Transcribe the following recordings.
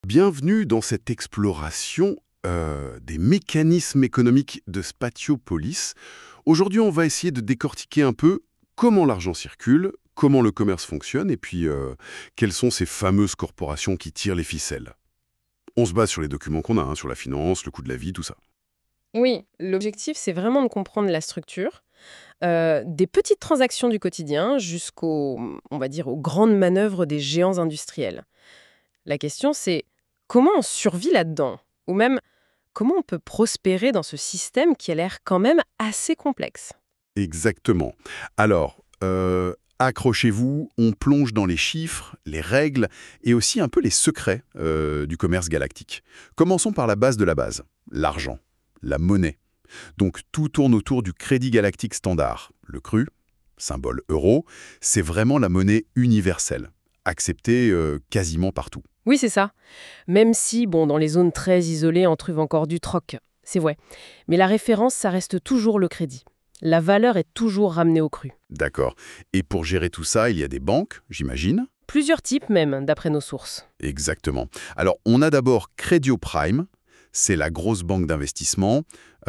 Bienvenue dans cette exploration des mécanismes économiques de Spatiopolis. Aujourd'hui, on va essayer de décortiquer un peu comment l'argent circule, comment le commerce fonctionne, et puis quelles sont ces fameuses corporations qui tirent les ficelles. On se base sur les documents qu'on a, sur la finance, le coût de la vie, tout ça. Oui, l'objectif, c'est vraiment de comprendre la structure, des petites transactions du quotidien jusqu'aux, on va dire, aux grandes manœuvres des géants industriels. La question, c'est comment on survit là-dedans? Ou même, comment on peut prospérer dans ce système qui a l'air quand même assez complexe? Exactement. Alors, accrochez-vous, on plonge dans les chiffres, les règles et aussi un peu les secrets du commerce galactique. Commençons par la base de la base, l'argent, la monnaie. Donc tout tourne autour du crédit galactique standard. Le CRU, symbole euro, c'est vraiment la monnaie universelle, acceptée quasiment partout. Oui, c'est ça. Même si, bon, dans les zones très isolées, on trouve encore du troc. C'est vrai. Mais la référence, ça reste toujours le crédit. La valeur est toujours ramenée au cru. D'accord. Et pour gérer tout ça, il y a des banques, j'imagine. Plusieurs types même, d'après nos sources. Exactement. Alors, on a d'abord Crédio Prime, c'est la grosse banque d'investissement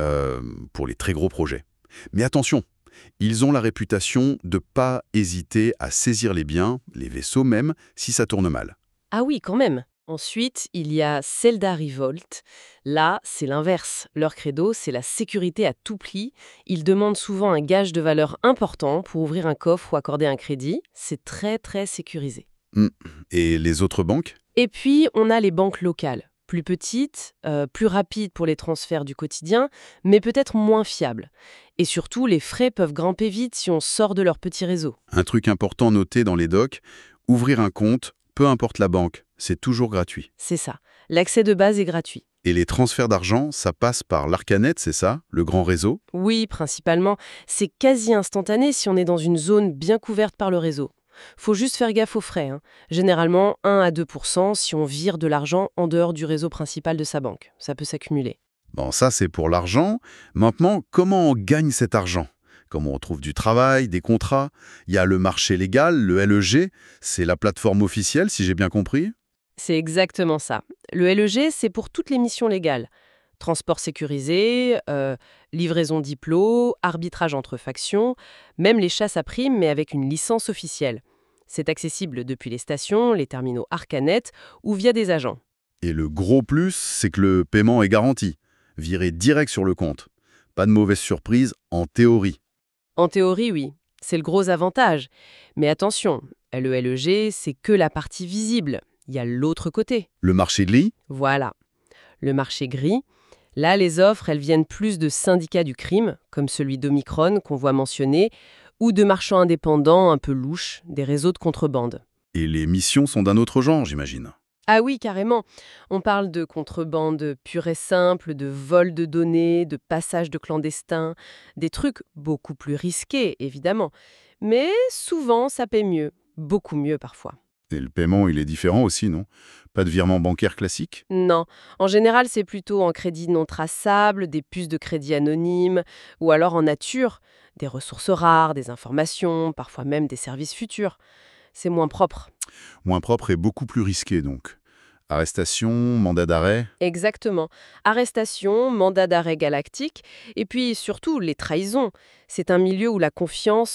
pour les très gros projets. Mais attention, ils ont la réputation de ne pas hésiter à saisir les biens, les vaisseaux même, si ça tourne mal. Ah oui, quand même. Ensuite, il y a Zelda Revolt. Là, c'est l'inverse. Leur credo, c'est la sécurité à tout prix. Ils demandent souvent un gage de valeur important pour ouvrir un coffre ou accorder un crédit. C'est très, très sécurisé. Hmm. Et les autres banques? Et puis, on a les banques locales. Plus petites, plus rapides pour les transferts du quotidien, mais peut-être moins fiables. Et surtout, les frais peuvent grimper vite si on sort de leur petit réseau. Un truc important noté dans les docs, ouvrir un compte, peu importe la banque, c'est toujours gratuit. C'est ça. L'accès de base est gratuit. Et les transferts d'argent, ça passe par l'Arcanet, c'est ça, le grand réseau? Oui, principalement. C'est quasi instantané si on est dans une zone bien couverte par le réseau. Faut juste faire gaffe aux frais, hein. Généralement 1 à 2% si on vire de l'argent en dehors du réseau principal de sa banque. Ça peut s'accumuler. Bon, ça c'est pour l'argent. Maintenant, comment on gagne cet argent? Comment on trouve du travail, des contrats? Il y a le marché légal, le LEG, c'est la plateforme officielle, si j'ai bien compris. C'est exactement ça. Le LEG, c'est pour toutes les missions légales. Transport sécurisé, livraison diplo, arbitrage entre factions, même les chasses à primes, mais avec une licence officielle. C'est accessible depuis les stations, les terminaux Arcanet ou via des agents. Et le gros plus, c'est que le paiement est garanti. Viré direct sur le compte. Pas de mauvaise surprise, en théorie. En théorie, oui, c'est le gros avantage. Mais attention, le LEG, c'est que la partie visible. Il y a l'autre côté. Le marché de lit? Voilà. Le marché gris. Là, les offres, elles viennent plus de syndicats du crime, comme celui d'Omicron qu'on voit mentionner, ou de marchands indépendants un peu louches, des réseaux de contrebande. Et les missions sont d'un autre genre, j'imagine. Ah oui, carrément. On parle de contrebande pure et simple, de vol de données, de passage de clandestins, des trucs beaucoup plus risqués, évidemment. Mais souvent, ça paie mieux, beaucoup mieux parfois. Et le paiement, il est différent aussi, non? Pas de virement bancaire classique? Non, en général, c'est plutôt en crédit non traçable, des puces de crédit anonymes, ou alors en nature, des ressources rares, des informations, parfois même des services futurs. C'est moins propre. Moins propre et beaucoup plus risqué, donc. Arrestation, mandat d'arrêt? Exactement. Arrestation, mandat d'arrêt galactique, et puis surtout les trahisons. C'est un milieu où la confiance,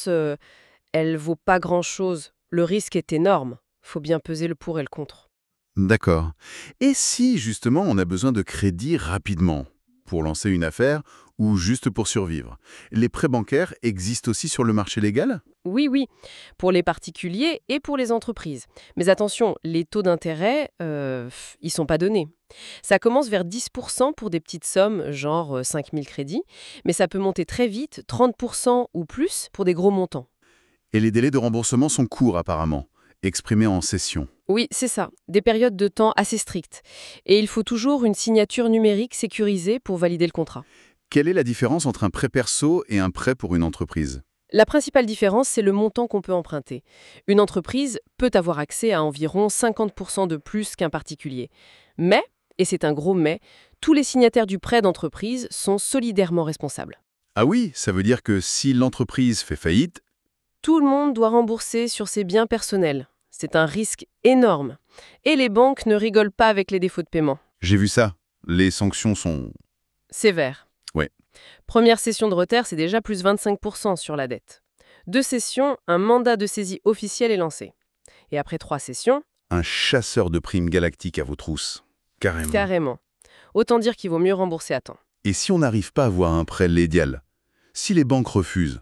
elle vaut pas grand-chose. Le risque est énorme. Faut bien peser le pour et le contre. D'accord. Et si, justement, on a besoin de crédit rapidement, pour lancer une affaire ou juste pour survivre? Les prêts bancaires existent aussi sur le marché légal? Oui, oui, pour les particuliers et pour les entreprises. Mais attention, les taux d'intérêt, ils sont pas donnés. Ça commence vers 10% pour des petites sommes, genre 5 000 crédits, mais ça peut monter très vite, 30% ou plus pour des gros montants. Et les délais de remboursement sont courts, apparemment, exprimés en session. Oui, c'est ça, des périodes de temps assez strictes. Et il faut toujours une signature numérique sécurisée pour valider le contrat. Quelle est la différence entre un prêt perso et un prêt pour une entreprise? La principale différence, c'est le montant qu'on peut emprunter. Une entreprise peut avoir accès à environ 50% de plus qu'un particulier. Mais, et c'est un gros mais, tous les signataires du prêt d'entreprise sont solidairement responsables. Ah oui, ça veut dire que si l'entreprise fait faillite, Tout le monde doit rembourser sur ses biens personnels. c'est un risque énorme. Et les banques ne rigolent pas avec les défauts de paiement. J'ai vu ça. Les sanctions sont... Sévère. Ouais. Première session de retard, c'est déjà plus 25% sur la dette. 2 sessions, un mandat de saisie officiel est lancé. Et après 3 sessions, Un chasseur de primes galactiques à vos trousses. Carrément. carrément. Autant dire qu'il vaut mieux rembourser à temps. Et si on n'arrive pas à avoir un prêt légal? Si les banques refusent?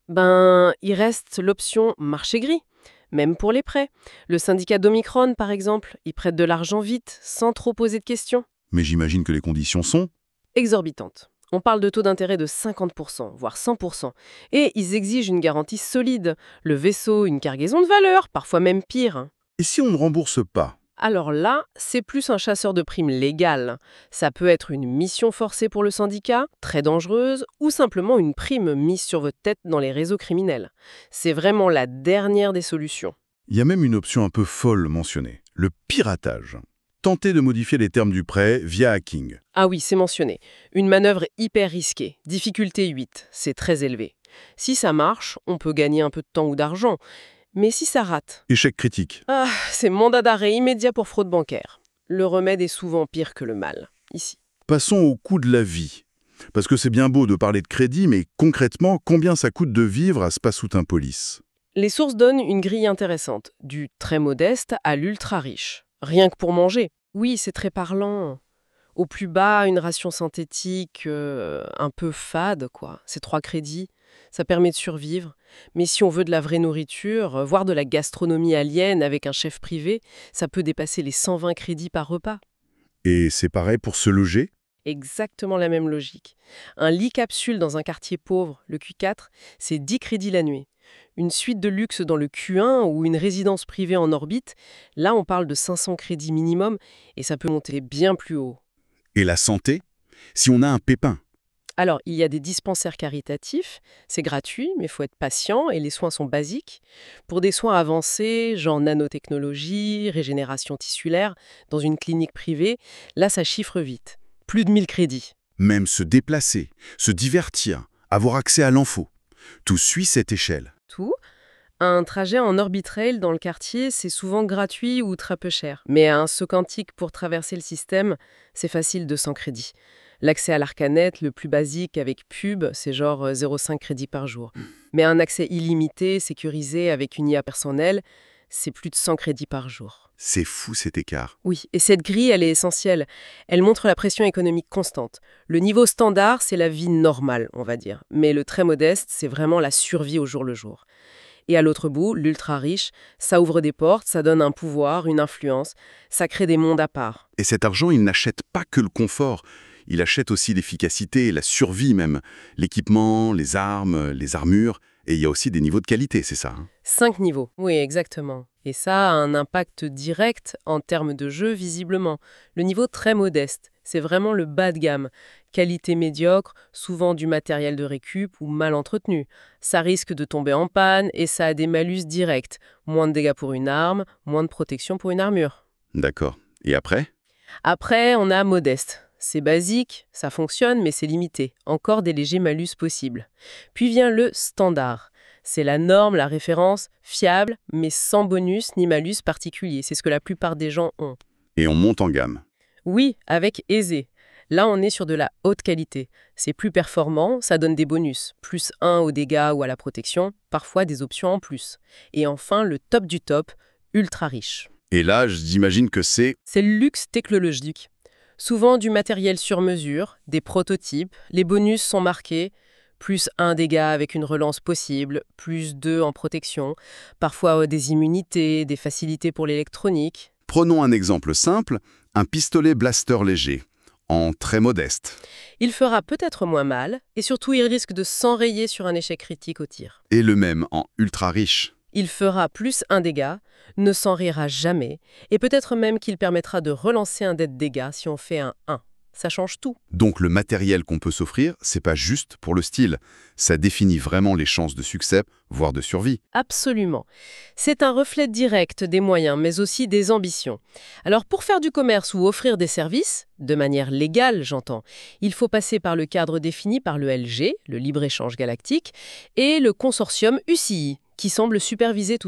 Il reste l'option marché gris, même pour les prêts. Le syndicat d'Omicron, par exemple, il prête de l'argent vite, sans trop poser de questions. Mais j'imagine que les conditions sont... Exorbitantes. On parle de taux d'intérêt de 50%, voire 100%. Et ils exigent une garantie solide. Le vaisseau, une cargaison de valeur, parfois même pire. Et si on ne rembourse pas? Alors là, c'est plus un chasseur de primes légal. Ça peut être une mission forcée pour le syndicat, très dangereuse, ou simplement une prime mise sur votre tête dans les réseaux criminels. C'est vraiment la dernière des solutions. Il y a même une option un peu folle mentionnée, le piratage. Tenter de modifier les termes du prêt via hacking. Ah oui, c'est mentionné. Une manœuvre hyper risquée. Difficulté 8, c'est très élevé. Si ça marche, on peut gagner un peu de temps ou d'argent. Mais si ça rate, Échec critique. c'est mandat d'arrêt immédiat pour fraude bancaire. Le remède est souvent pire que le mal, ici. Passons au coût de la vie. Parce que c'est bien beau de parler de crédit, mais concrètement, combien ça coûte de vivre à Spassoutun-Police? Les sources donnent une grille intéressante, du très modeste à l'ultra riche. Rien que pour manger. Oui, c'est très parlant. Au plus bas, une ration synthétique un peu fade, quoi. C'est 3 crédits. Ça permet de survivre. Mais si on veut de la vraie nourriture, voire de la gastronomie alien avec un chef privé, ça peut dépasser les 120 crédits par repas. Et c'est pareil pour se loger? Exactement la même logique. Un lit capsule dans un quartier pauvre, le Q4, c'est 10 crédits la nuit. Une suite de luxe dans le Q1 ou une résidence privée en orbite, là on parle de 500 crédits minimum et ça peut monter bien plus haut. Et la santé? Si on a un pépin? Alors, il y a des dispensaires caritatifs, c'est gratuit, mais il faut être patient et les soins sont basiques. Pour des soins avancés, genre nanotechnologie, régénération tissulaire, dans une clinique privée, là ça chiffre vite. Plus de 1000 crédits. Même se déplacer, se divertir, avoir accès à l'info. Tout suit cette échelle. Tout. Un trajet en Orbitrail dans le quartier, c'est souvent gratuit ou très peu cher. Mais un saut quantique pour traverser le système, c'est facile de 100 crédits. L'accès à l'Arcanet, le plus basique avec pub, c'est genre 0,5 crédits par jour. Mais un accès illimité, sécurisé avec une IA personnelle, c'est plus de 100 crédits par jour. C'est fou cet écart. Oui, et cette grille, elle est essentielle. Elle montre la pression économique constante. Le niveau standard, c'est la vie normale, on va dire. Mais le très modeste, c'est vraiment la survie au jour le jour. Et à l'autre bout, l'ultra riche, ça ouvre des portes, ça donne un pouvoir, une influence, ça crée des mondes à part. Et cet argent, il n'achète pas que le confort. Il achète aussi l'efficacité, la survie même. L'équipement, les armes, les armures. Et il y a aussi des niveaux de qualité, c'est ça, hein? 5 niveaux, oui, exactement. Et ça a un impact direct en termes de jeu, visiblement. Le niveau très modeste, c'est vraiment le bas de gamme. Qualité médiocre, souvent du matériel de récup ou mal entretenu. Ça risque de tomber en panne et ça a des malus directs. Moins de dégâts pour une arme, moins de protection pour une armure. D'accord. Et après? Après, on a modeste. C'est basique, ça fonctionne, mais c'est limité. Encore des légers malus possibles. Puis vient le standard. C'est la norme, la référence, fiable, mais sans bonus ni malus particulier. C'est ce que la plupart des gens ont. Et on monte en gamme. Oui, avec aisé. Là, on est sur de la haute qualité. C'est plus performant, ça donne des bonus. Plus 1 aux dégâts ou à la protection, parfois des options en plus. Et enfin, le top du top, ultra riche. Et là, j'imagine que c'est... C'est le luxe technologique. Souvent du matériel sur mesure, des prototypes, les bonus sont marqués, plus 1 dégât avec une relance possible, plus 2 en protection, parfois des immunités, des facilités pour l'électronique. Prenons un exemple simple, un pistolet blaster léger, en très modeste. Il fera peut-être moins mal, et surtout il risque de s'enrayer sur un échec critique au tir. Et le même en ultra riche. Il fera plus 1 dégât, ne s'enrayera jamais, et peut-être même qu'il permettra de relancer un dé de dégâts si on fait un 1. Ça change tout. Donc le matériel qu'on peut s'offrir, c'est pas juste pour le style. Ça définit vraiment les chances de succès, voire de survie. Absolument. C'est un reflet direct des moyens, mais aussi des ambitions. Alors pour faire du commerce ou offrir des services, de manière légale j'entends, il faut passer par le cadre défini par le LG, le libre-échange galactique, et le consortium UCI, qui semble superviser tout ça.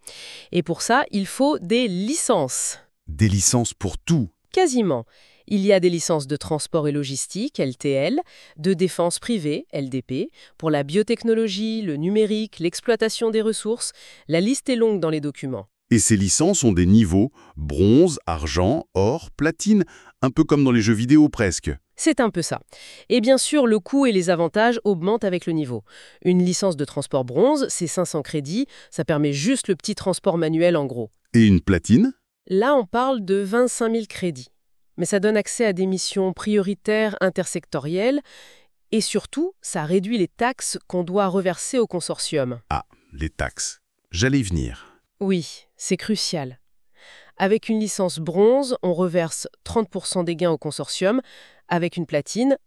Et pour ça, il faut des licences. Des licences pour tout. Quasiment. Il y a des licences de transport et logistique, LTL, de défense privée, LDP, pour la biotechnologie, le numérique, l'exploitation des ressources. La liste est longue dans les documents. Et ces licences ont des niveaux, bronze, argent, or, platine, un peu comme dans les jeux vidéo presque. C'est un peu ça. Et bien sûr, le coût et les avantages augmentent avec le niveau. Une licence de transport bronze, c'est 500 crédits, ça permet juste le petit transport manuel en gros. Et une platine? Là, on parle de 25 000 crédits. Mais ça donne accès à des missions prioritaires intersectorielles et surtout, ça réduit les taxes qu'on doit reverser au consortium. Ah, les taxes. J'allais y venir. Oui, c'est crucial. Avec une licence bronze, on reverse 30% des gains au consortium. Avec une platine,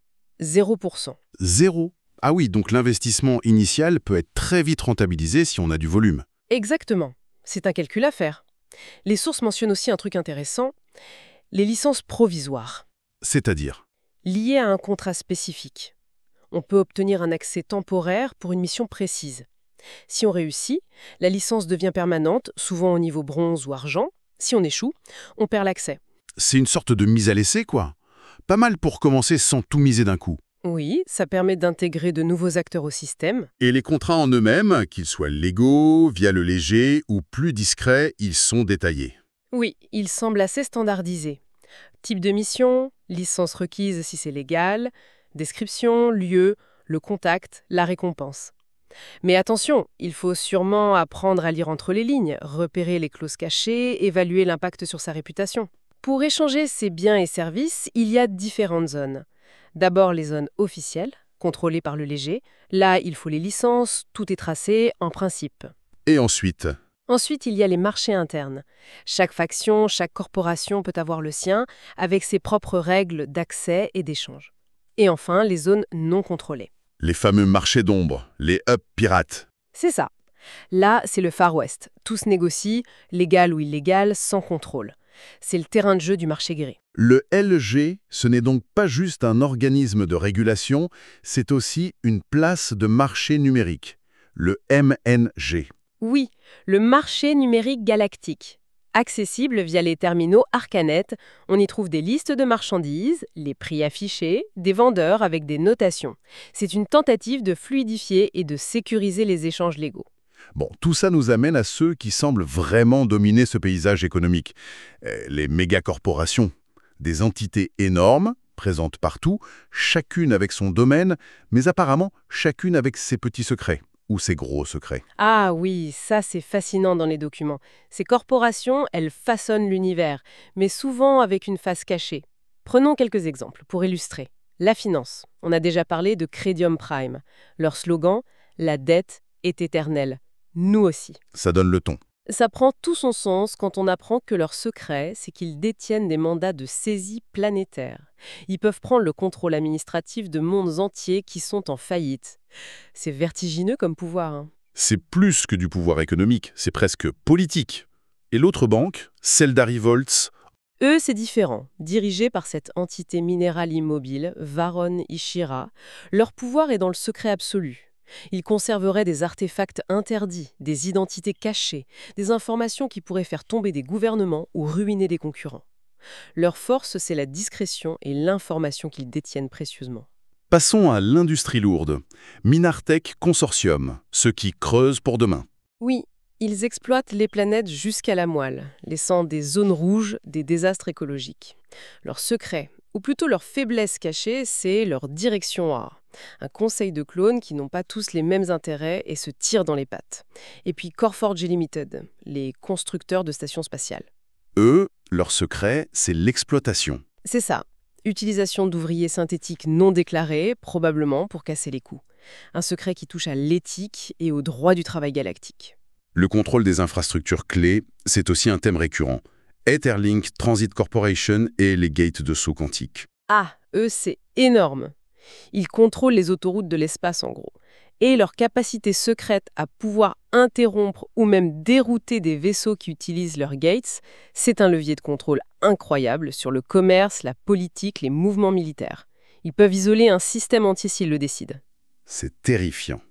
0%. Zéro. Ah oui, donc l'investissement initial peut être très vite rentabilisé si on a du volume. Exactement. C'est un calcul à faire. Les sources mentionnent aussi un truc intéressant, les licences provisoires, C'est-à-dire? liées à un contrat spécifique. On peut obtenir un accès temporaire pour une mission précise. Si on réussit, la licence devient permanente, souvent au niveau bronze ou argent. Si on échoue, on perd l'accès. C'est une sorte de mise à l'essai, quoi. Pas mal pour commencer sans tout miser d'un coup. Oui, ça permet d'intégrer de nouveaux acteurs au système. Et les contrats en eux-mêmes, qu'ils soient légaux, via le léger ou plus discrets, ils sont détaillés. Oui, ils semblent assez standardisés. Type de mission, licence requise si c'est légal, description, lieu, le contact, la récompense. Mais attention, il faut sûrement apprendre à lire entre les lignes, repérer les clauses cachées, évaluer l'impact sur sa réputation. Pour échanger ces biens et services, il y a différentes zones. D'abord les zones officielles, contrôlées par le léger. Là, il faut les licences, tout est tracé, en principe. Et ensuite, Ensuite, il y a les marchés internes. Chaque faction, chaque corporation peut avoir le sien, avec ses propres règles d'accès et d'échange. Et enfin, les zones non contrôlées. les fameux marchés d'ombre, les hubs pirates. C'est ça. Là, c'est le Far West. Tout se négocie, légal ou illégal, sans contrôle. C'est le terrain de jeu du marché gris. Le LG, ce n'est donc pas juste un organisme de régulation, c'est aussi une place de marché numérique, le MNG. Oui, le marché numérique galactique. Accessible via les terminaux Arcanet, on y trouve des listes de marchandises, les prix affichés, des vendeurs avec des notations. C'est une tentative de fluidifier et de sécuriser les échanges légaux. Bon, tout ça nous amène à ceux qui semblent vraiment dominer ce paysage économique. Les mégacorporations, des entités énormes, présentes partout, chacune avec son domaine, mais apparemment chacune avec ses petits secrets, ou ses gros secrets. Ah oui, ça c'est fascinant dans les documents. Ces corporations, elles façonnent l'univers, mais souvent avec une face cachée. Prenons quelques exemples pour illustrer. La finance. On a déjà parlé de Credium Prime. Leur slogan, la dette est éternelle. Nous aussi. Ça donne le ton. Ça prend tout son sens quand on apprend que leur secret, c'est qu'ils détiennent des mandats de saisie planétaire. Ils peuvent prendre le contrôle administratif de mondes entiers qui sont en faillite. C'est vertigineux comme pouvoir, hein. C'est plus que du pouvoir économique, c'est presque politique. Et l'autre banque, celle d'Arivolts, Eux, c'est différent. Dirigés par cette entité minérale immobile, Varon Ishira, leur pouvoir est dans le secret absolu. Ils conserveraient des artefacts interdits, des identités cachées, des informations qui pourraient faire tomber des gouvernements ou ruiner des concurrents. Leur force, c'est la discrétion et l'information qu'ils détiennent précieusement. passons à l'industrie lourde. Minartech Consortium, ceux qui creusent pour demain. Oui, ils exploitent les planètes jusqu'à la moelle, laissant des zones rouges, des désastres écologiques. Leur secret, ou plutôt leur faiblesse cachée, c'est leur direction A. Un conseil de clones qui n'ont pas tous les mêmes intérêts et se tirent dans les pattes. Et puis Coreforge Limited, les constructeurs de stations spatiales. Eux, leur secret, c'est l'exploitation. C'est ça. Utilisation d'ouvriers synthétiques non déclarés, probablement pour casser les coûts. Un secret qui touche à l'éthique et au droit du travail galactique. Le contrôle des infrastructures clés, c'est aussi un thème récurrent. Etherlink, Transit Corporation et les gates de saut quantique. Ah, eux, c'est énorme. Ils contrôlent les autoroutes de l'espace, en gros. Et leur capacité secrète à pouvoir interrompre ou même dérouter des vaisseaux qui utilisent leurs gates, c'est un levier de contrôle incroyable sur le commerce, la politique, les mouvements militaires. Ils peuvent isoler un système entier s'ils le décident. C'est terrifiant.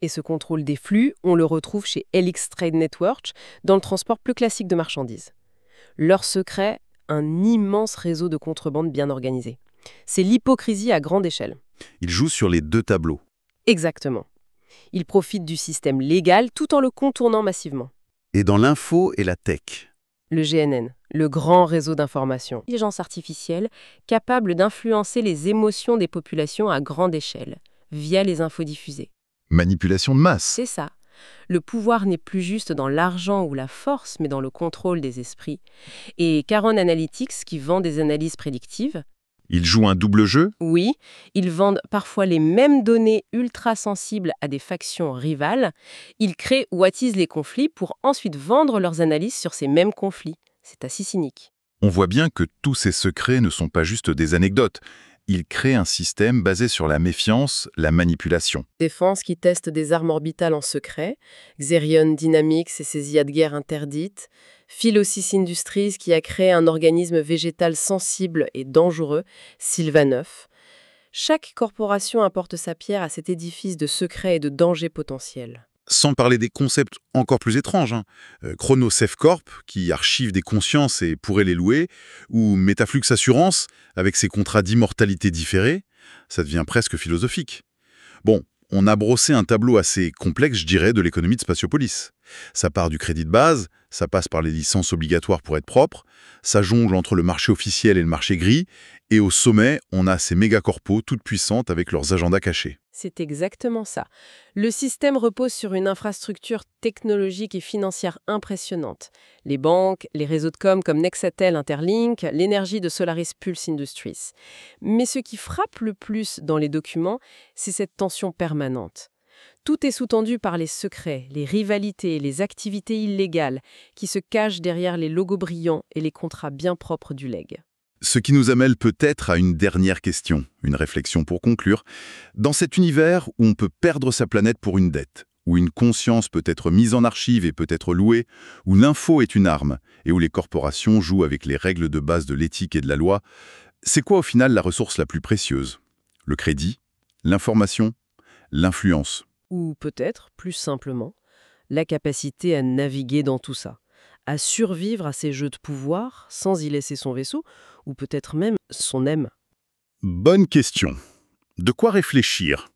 Et ce contrôle des flux, on le retrouve chez LX Trade Network, dans le transport plus classique de marchandises. Leur secret, un immense réseau de contrebande bien organisé. C'est l'hypocrisie à grande échelle. Il joue sur les deux tableaux. Exactement. Ils profitent du système légal tout en le contournant massivement. Et dans l'info et la tech. Le GNN, le grand réseau d'information. Intelligence artificielle capable d'influencer les émotions des populations à grande échelle, via les infos diffusées. Manipulation de masse. C'est ça. Le pouvoir n'est plus juste dans l'argent ou la force, mais dans le contrôle des esprits. Et Caron Analytics, qui vend des analyses prédictives, Il joue un double jeu. oui, ils vendent parfois les mêmes données ultra sensibles à des factions rivales. Ils créent ou attisent les conflits pour ensuite vendre leurs analyses sur ces mêmes conflits. C'est assez cynique. On voit bien que tous ces secrets ne sont pas juste des anecdotes. Ils créent un système basé sur la méfiance, la manipulation. Défense qui teste des armes orbitales en secret, Xerion Dynamics et ses IA de guerre interdites, Philosys Industries qui a créé un organisme végétal sensible et dangereux, Sylvanov. Chaque corporation apporte sa pierre à cet édifice de secrets et de dangers potentiels. Sans parler des concepts encore plus étranges. Chrono Safe Corp, qui archive des consciences et pourrait les louer, ou Metaflux Assurance, avec ses contrats d'immortalité différés, ça devient presque philosophique. Bon, on a brossé un tableau assez complexe, je dirais, de l'économie de Spatiopolis. Ça part du crédit de base, ça passe par les licences obligatoires pour être propre, ça jongle entre le marché officiel et le marché gris, et au sommet, on a ces méga-corpos toutes puissantes avec leurs agendas cachés. C'est exactement ça. Le système repose sur une infrastructure technologique et financière impressionnante. Les banques, les réseaux de com comme Nexatel Interlink, l'énergie de Solaris Pulse Industries. Mais ce qui frappe le plus dans les documents, c'est cette tension permanente. Tout est sous-tendu par les secrets, les rivalités, les activités illégales qui se cachent derrière les logos brillants et les contrats bien propres du legs. Ce qui nous amène peut-être à une dernière question, une réflexion pour conclure. Dans cet univers où on peut perdre sa planète pour une dette, où une conscience peut être mise en archive et peut être louée, où l'info est une arme, et où les corporations jouent avec les règles de base de l'éthique et de la loi, c'est quoi au final la ressource la plus précieuse? Le crédit? L'information? L'influence? Ou peut-être, plus simplement, la capacité à naviguer dans tout ça, à survivre à ces jeux de pouvoir sans y laisser son vaisseau, ou peut-être même son âme. Bonne question. De quoi réfléchir?